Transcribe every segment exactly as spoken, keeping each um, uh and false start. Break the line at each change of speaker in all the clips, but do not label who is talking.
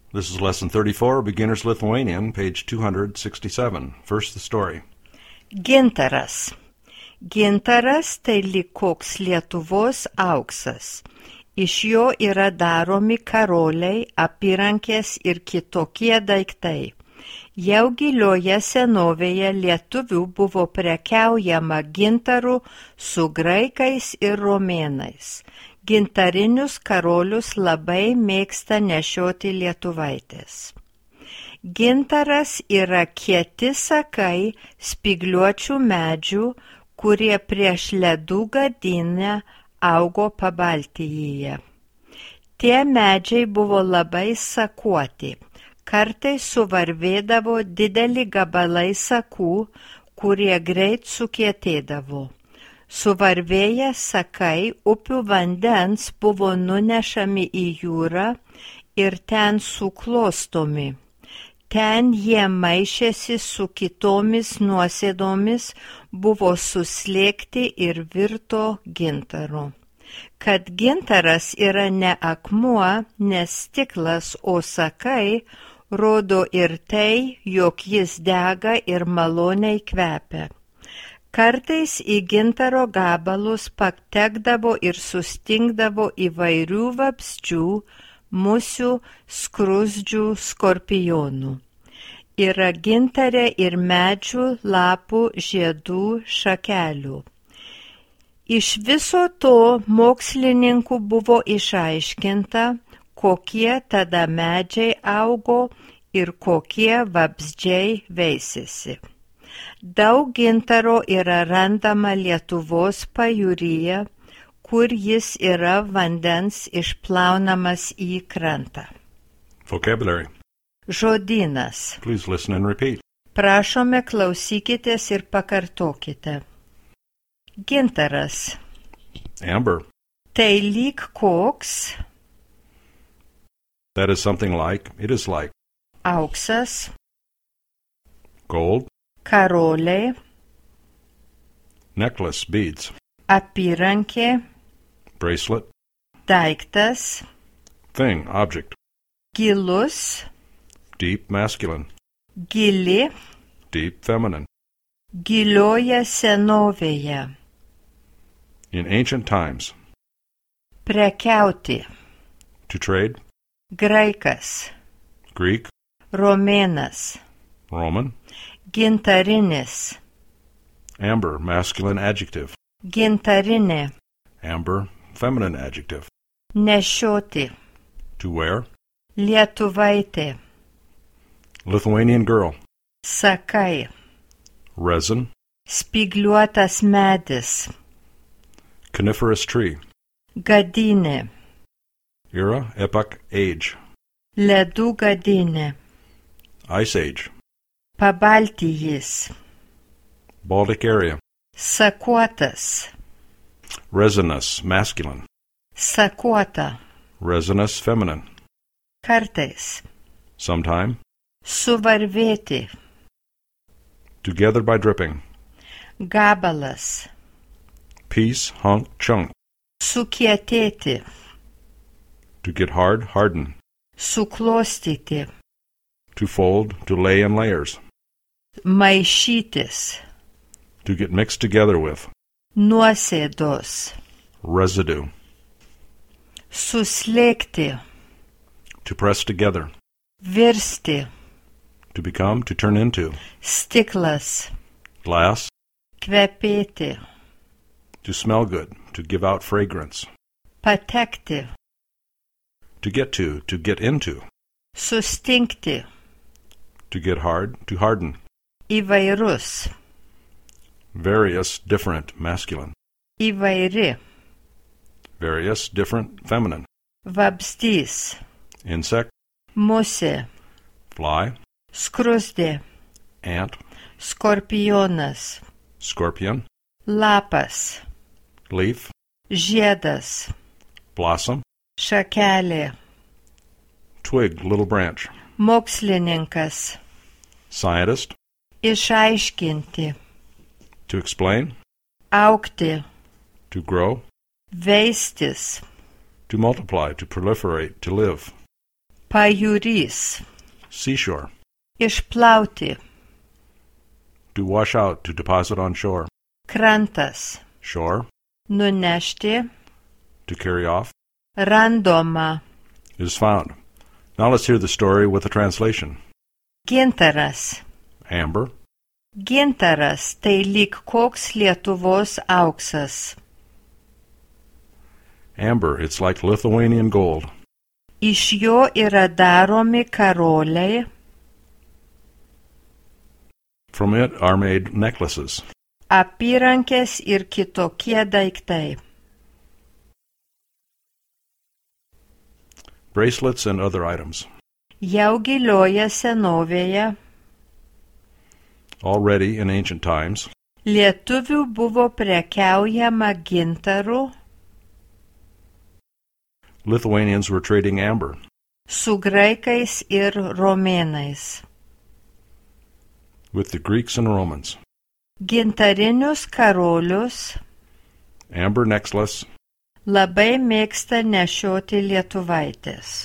This is Lesson thirty-four, Beginner's Lithuanian, page two hundred sixty-seven. First, the story.
Gintaras. Gintaras tai lyg koks Lietuvos auksas. Iš jo yra daromi karoliai, apyrankės ir kitokie daiktai. Jau gilioje senovėje lietuvių buvo prekiaujama gintaru su graikais ir romėnais. Gintarinius karolius labai mėgsta nešioti lietuvaitės. Gintaras yra kieti sakai spygliuočių medžių, kurie prieš ledų gadynę augo Pabaltijoje. Tie medžiai buvo labai sakuoti. Kartais suvarvėdavo dideli gabalai sakų, kurie greit sukietėdavo. Suvarvėję sakai upių vandens buvo nunešami į jūrą ir ten suklostomi. Ten jie maišėsi su kitomis nuosėdomis, buvo suslėgti ir virto gintaru. Kad gintaras yra ne akmuo, ne stiklas, o sakai, rodo ir tai, jog jis dega ir maloniai kvepia. Kartais į gintaro gabalus patekdavo ir sustingdavo įvairių vabzdžių, musių, skrusdžių, skorpionų. Yra gintare ir medžių, lapų, žiedų, šakelių. Iš viso to mokslininkų buvo išaiškinta, kokie tada medžiai augo ir kokie vabzdžiai veisėsi. Daug gintaro yra randama Lietuvos pajūryje, kur jis yra vandens išplaunamas į krantą.
Vocabulary.
Žodynas.
Please listen and repeat.
Prašome, klausykitės ir pakartokite. Gintaras.
Amber.
Tai lyg koks.
That is something like, it is like.
Auksas.
Gold.
Karoliai.
Necklace, beads.
Apyrankė.
Bracelet.
Daiktas.
Thing, object.
Gilus.
Deep, masculine.
Gili.
Deep, feminine.
Gilioje senovėje.
In ancient times.
Prekiauti.
To trade.
Graikas.
Greek.
Romėnas.
Roman.
Gintarinis.
Amber, masculine adjective.
Gintarinė.
Amber, feminine adjective.
Nešioti.
To wear.
Lietuvaitė.
Lithuanian girl.
Sakai.
Resin.
Spygliuotas medis.
Coniferous tree.
Gadynė.
Era, epoch, age.
Ledų gadynė.
Ice age.
Pabaltijis.
Baltic area.
Sakuotas.
Resinous, masculine.
Sakuota.
Resinous, feminine.
Kartais.
Sometime.
Suvarvėti.
Together by dripping.
Gabalas.
Piece, hunk, chunk.
Sukietėti.
To get hard, harden.
Suklostyti.
To fold, to lay in layers.
Maišytis.
To get mixed together with.
Nuosėdos.
Residue.
Suslėgti.
To press together.
Virsti.
To become, to turn into.
Stiklas.
Glass.
Kvepėti.
To smell good, to give out fragrance.
Patekti.
To get to, to get into.
Sustingti.
To get hard, to harden.
Įvairus.
Various, different, masculine.
Įvairi.
Various, different, feminine.
Vabzdys.
Insect.
Musė.
Fly.
Skrusdė.
Ant.
Skorpionas.
Scorpion.
Lapas.
Leaf.
Žiedas.
Blossom.
Šakelė.
Twig, little branch.
Mokslininkas.
Scientist.
Išaiškinti.
To explain.
Augti.
To grow.
Veistis.
To multiply, to proliferate, to live.
Pajūrys.
Seashore.
Išplauti.
To wash out, to deposit on shore.
Krantas.
Shore.
Nunešti.
To carry off.
Randoma.
Is found. Now let's hear the story with the translation.
Gintaras.
Amber.
Gintaras tai lyg koks Lietuvos auksas.
Amber, it's like Lithuanian gold.
Iš jo yra daromi karoliai.
From it are made necklaces.
Apyrankės ir kitokie daiktai.
Bracelets and other items.
Jau gilioje senovėje
Already in ancient times,
lietuvių buvo prekiaujama gintaru
Lithuanians were trading amber
su graikais ir romėnais.
with the Greeks and Romans.
Gintarinius karolius
Amber necklace
labai mėgsta nešioti lietuvaitės.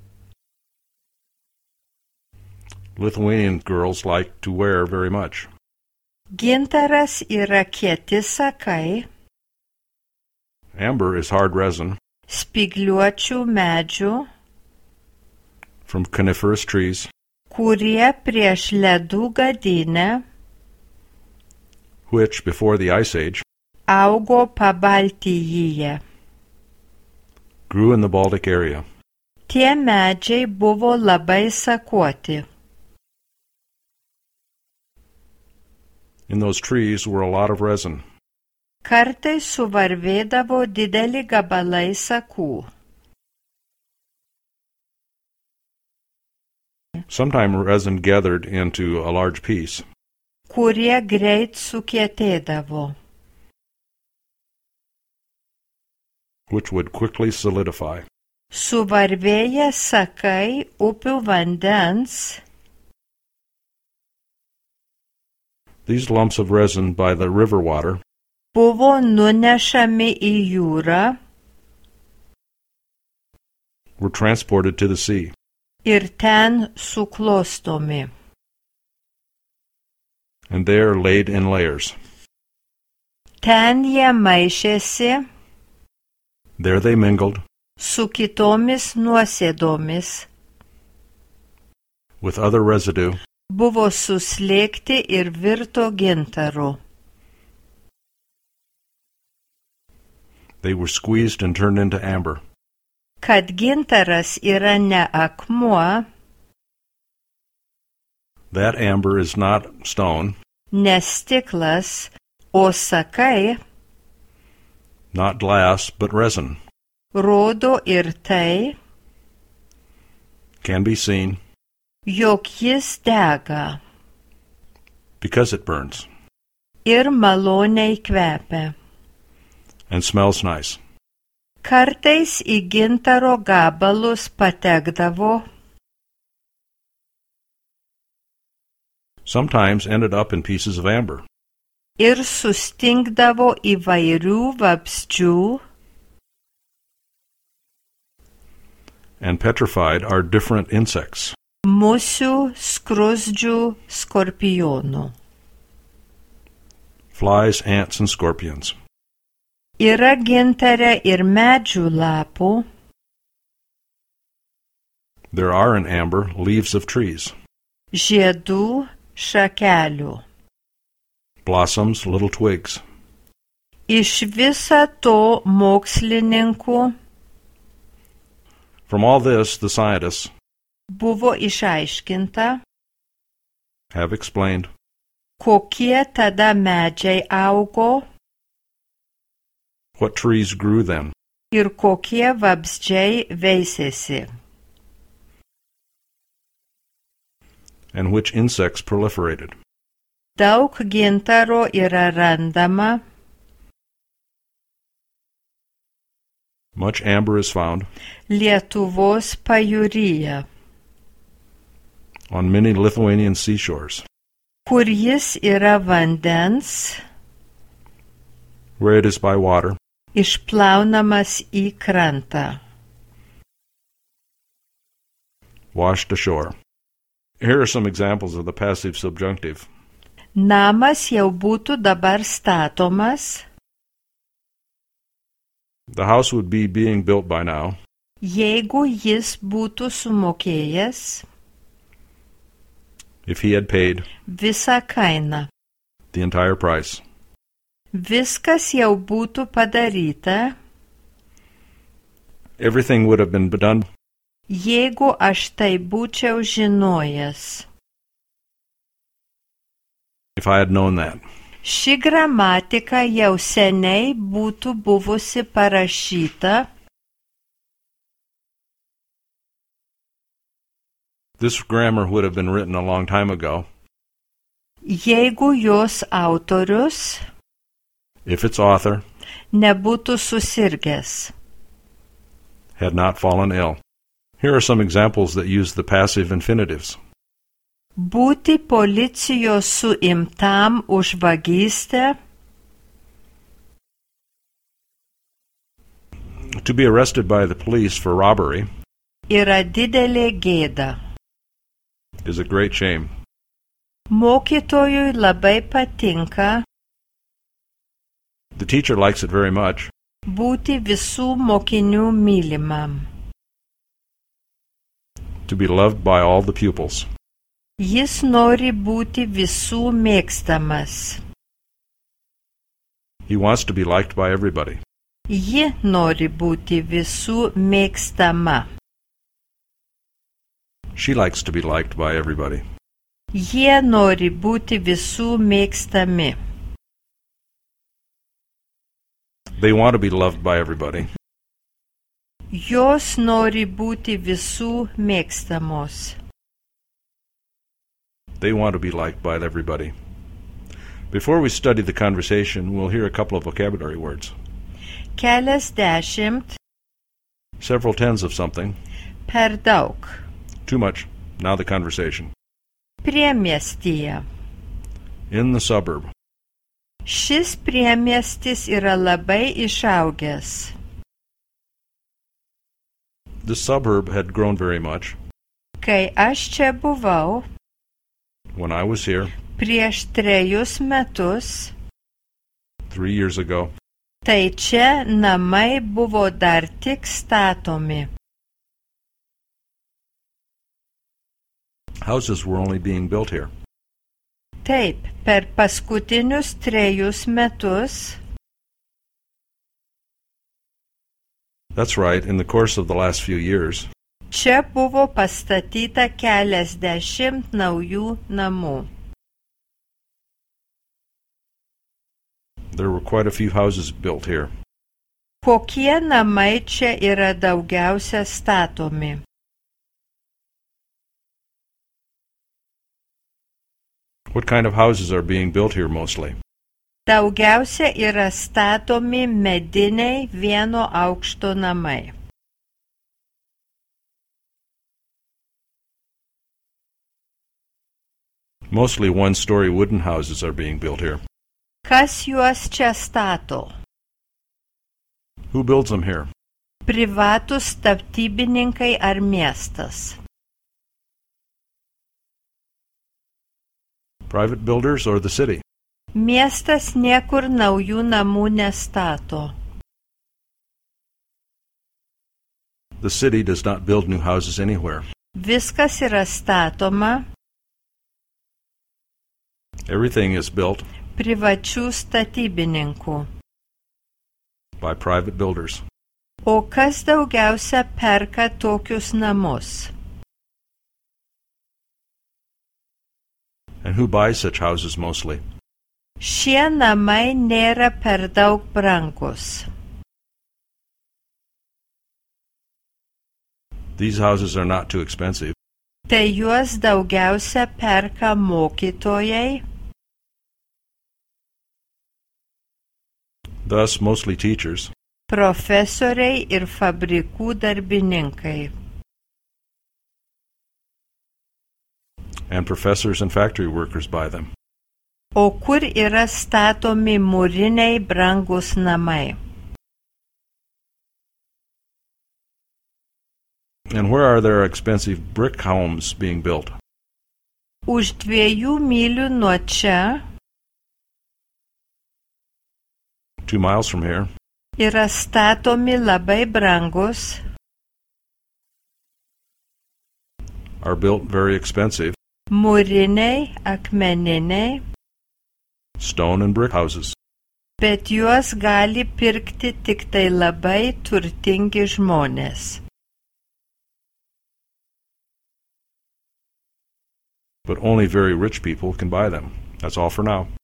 Lithuanian girls like to wear very much.
Gintaras yra kieti sakai,
Amber is hard resin
spygliuočių medžių,
from coniferous trees,
kurie prieš ledų gadynę
which, before the Ice Age,
augo Pabaltijyje.
grew in the Baltic area.
Tie medžiai buvo labai sakuoti.
In those trees were a lot of resin.
Kartais suvarvėdavo dideli gabalai sakų.
Sometimes resin gathered into a large piece,
Kurie greit sukietėdavo.
which would quickly solidify.
Suvarvėję sakai upių vandens
These lumps of resin by the river water
buvo nunešami į jūrą
were transported to the sea.
ir ten suklostomi.
And there laid in layers.
Ten jie maišėsi
There they mingled
su kitomis nuosėdomis,
with other residue,
buvo suslėgti ir virto gintaru.
they were squeezed and turned into amber.
Kad gintaras yra ne akmuo,
That amber is not stone,
ne stiklas, o sakai,
not glass, but resin,
rodo ir tai,
can be seen
jog jis dega
because it burns
ir maloniai kvepia.
and smells nice.
Kartais į gintaro gabalus patekdavo
Sometimes ended up in pieces of amber,
ir sustingdavo įvairių vabzdžių
and petrified are different insects,
musių, skrusdžių, skorpionų.
flies, ants, and scorpions.
Yra gintare ir medžių lapų,
There are in amber leaves of trees,
žiedų, šakelių.
blossoms, little twigs.
Iš viso to mokslininkų
From all this, the scientists
buvo išaiškinta,
have explained
kokie tada medžiai augo
what trees grew then,
ir kokie vabzdžiai veisėsi.
and which insects proliferated.
Daug gintaro yra randama
Much amber is found
Lietuvos pajūryje,
on many Lithuanian seashores,
kur jis yra vandens
where it is by water,
išplaunamas į krantą.
washed ashore. Here are some examples of the passive subjunctive.
Namas jau būtų dabar statomas,
The house would be being built by now.
jeigu jis būtų sumokėjęs
If he had paid
visą kainą.
the entire price.
Viskas jau būtų padaryta,
Everything would have been done
jeigu aš tai būčiau žinojęs.
if I had known that.
Ši gramatika jau seniai būtų buvusi parašyta,
This grammar would have been written a long time ago
jeigu jos autorius
if its author
nebūtų susirgęs.
had not fallen ill. Here are some examples that use the passive infinitives.
Būti policijos suimtam už vagystę,
To be arrested by the police for robbery
yra didelė gėda.
is a great shame.
Mokytojui labai patinka
The teacher likes it very much.
būti visų mokinių mylimam.
To be loved by all the pupils.
Jis nori būti visų mėgstamas.
He wants to be liked by everybody.
Ji nori būti visų mėgstama.
She likes to be liked by everybody.
Jie nori būti visų mėgstami.
They want to be loved by everybody.
Jos nori būti visų mėgstamos.
They want to be liked by everybody. Before we study the conversation, we'll hear a couple of vocabulary words.
Keliasdešimt
Several tens of something.
per daug.
Too much. Now the conversation.
Priemiestyje.
In the suburb.
Šis priemiestis yra labai išaugęs.
The suburb had grown very much.
Kai aš čia buvau,
When I was here,
prieš trejus metus,
three years ago,
tai čia namai buvo dar tik statomi.
houses were only being built here.
Taip, per paskutinius trejus metus,
That's right, in the course of the last few years,
čia buvo pastatyta keliasdešimt naujų namų.
there were quite a few houses built here.
Kokie namai čia yra daugiausia statomi?
What kind of houses are being built here mostly?
Daugiausia yra statomi mediniai vieno aukšto namai.
Mostly one-story wooden houses are being built here.
Kas juos čia stato?
Who builds them here?
Privatus statybininkai ar miestas?
Private builders or the city?
Miestas niekur naujų namų nestato.
The city does not build new houses anywhere.
Viskas yra statoma
Everything is built
privačių statybininkų.
by private builders.
O kas daugiausia perka tokius namus?
And who buys such houses mostly?
Šie namai nėra per daug brangus.
These houses are not too expensive.
Tai juos daugiausia perka mokytojai,
Thus, mostly teachers
profesoriai ir fabrikų darbininkai.
and professors and factory workers buy them.
O kur yra statomi mūriniai brangus namai?
And where are there expensive brick homes being built?
Už dviejų mylių nuo čia
Two miles from here.
yra statomi labai brangus,
Are built very expensive
mūriniai, akmeniniai,
stone and brick houses.
bet juos gali pirkti tik tai labai turtingi žmonės.
But only very rich people can buy them. That's all for now.